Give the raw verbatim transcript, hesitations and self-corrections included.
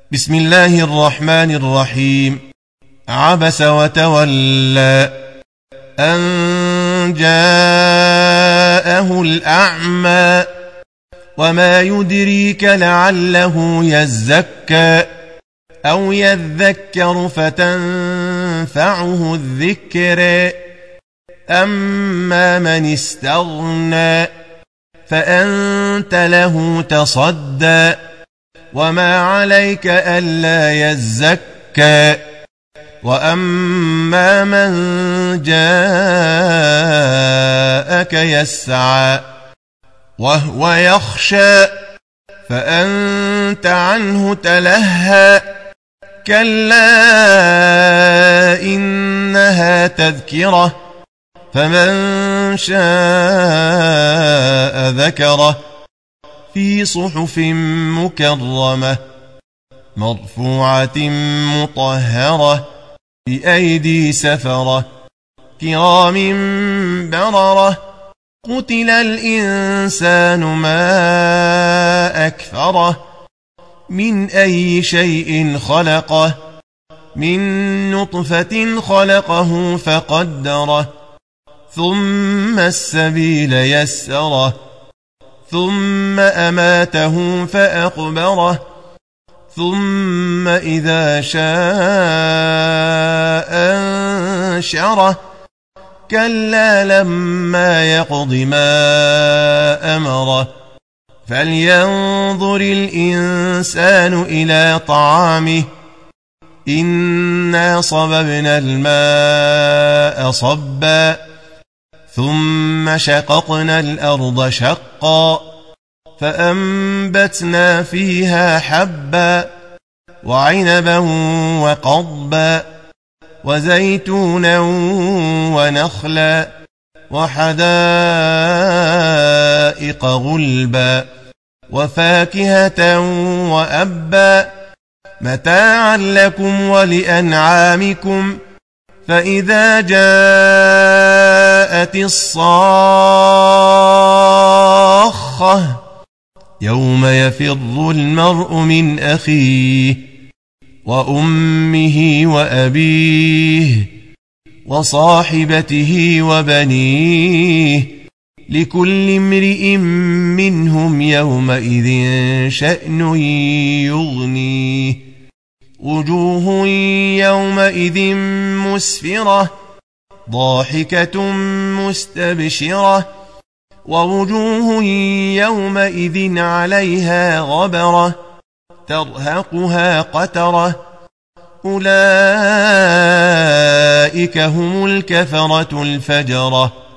بسم الله الرحمن الرحيم. عبس وتولى أن جاءه الأعمى وما يدريك لعله يزكى أو يذكر فتنفعه الذكر أما من استغنى فأنت له تصدى وما عليك ألا يزكى وأما من جاءك يسعى وهو يخشى فأنت عنه تلهى كلا إنها تذكرة فمن شاء ذكره في صحف مكرمة مرفوعة مطهرة بأيدي سفرة كرام بررة قتل الإنسان ما أكفره من أي شيء خلقه من نطفة خلقه فقدره ثم السبيل يسره ثم أماته فأقبره ثم إذا شاء أنشره كلا لما يقض ما أمره فلينظر الإنسان إلى طعامه إنا صببنا الماء صبا ثم شققنا الأرض شقا فأنبتنا فيها حبا وعنبا وقضبا وزيتونا ونخلا وحدائق غلبا وفاكهة وأبا متاعا لكم ولأنعامكم فإذا جاءت الصاخة يوم يفر المرء من أخيه وأمه وأبيه وصاحبته وبنيه لكل امرئ منهم يومئذ شأن يغنيه وجوه يومئذ مسفرة ضاحكة مستبشرة ووجوه يومئذ عليها غبرة ترهقها قترة أولئك هم الكفرة الفجرة.